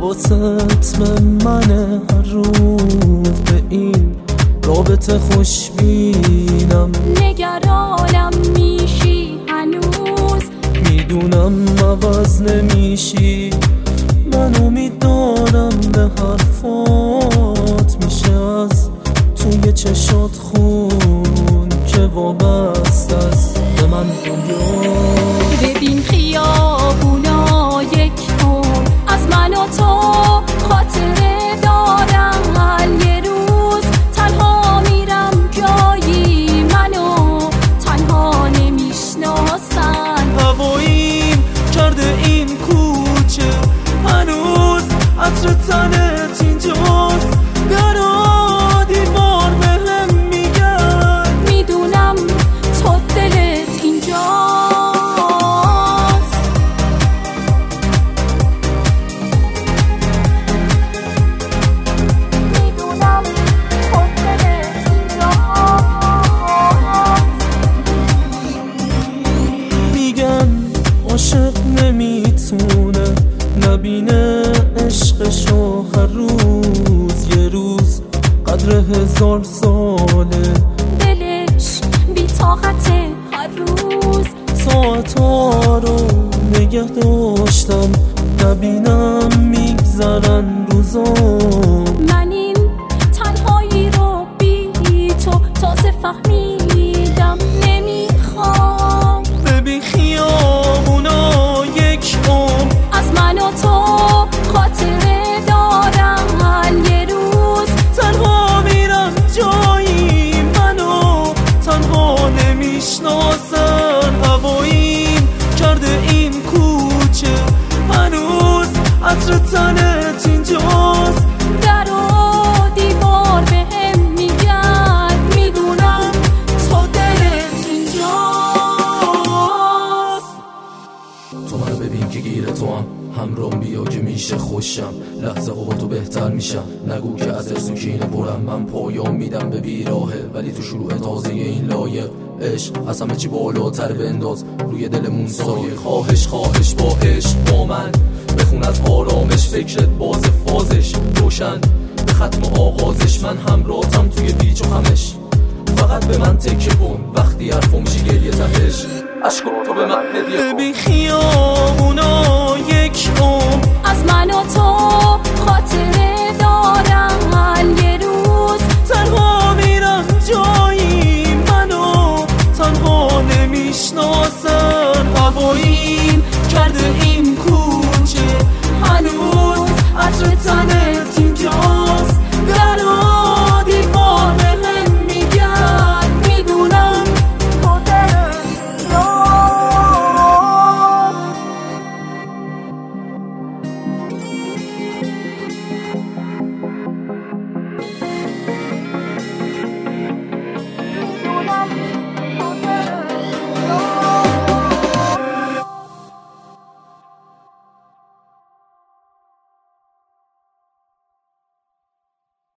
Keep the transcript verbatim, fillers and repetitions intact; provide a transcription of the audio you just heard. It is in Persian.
حواست به منه هر روز به این رابطه خوشبینم. نگرانم میشی هنوز، میدونم عوض نمیشی، من امید دارم به حرفات میشه از توی چشات خون که وابست است به من دنیا. ببین خیابونا یک کن از من و تو خاطره دارن، یه روز تنها میرم جایی منو تنها نمیشناسن. هواییم کرده این کوچه هنوز عطر تنت اینجاست، در و دیوار به هم میگن میدونم تو دلت اینجاست. میدونم تو دلت اینجاست. میگن عاشق نمیتونه نبینه عشقشو هر روز، یه روز قدر هزار ساله، دلش بی طاقته هر روز. ساعتها رو نگه داشتم نبینم میگذرن روزا، من این تنهایی رو بی تو تازه فهمیدم نمیخوام. ببین خیابونا یک عمر از من و تو خاطره دارن، یه روز تنها میرم جایی منو تنها نمیشناسن. هواییم کرده این کوچه هنوز عطر تنت اینجاست، در و دیوار به هم میگن میدونم تو دلت اینجاست. تو منو ببین که گیر تو هم همرام بیا که میشه خوشم، لحظه ها با تو بهتر میشم، نگو که از ارسو کینه برم، من پایان میدم به بیراهه ولی تو شروع تازه این لایق عشق از همه چی بالاتر بنداز روی دلمون سایه. خواهش خواهش با عشق با من بخون از آرامش، فکرت باز فازش روشن به ختم آغازش، من همراهتم توی پیچ و خمش، فقط به من تکه کن وقتی حرفو میشی گریه تهش، عشقا تو به من هدیه کن. ببین خیابونا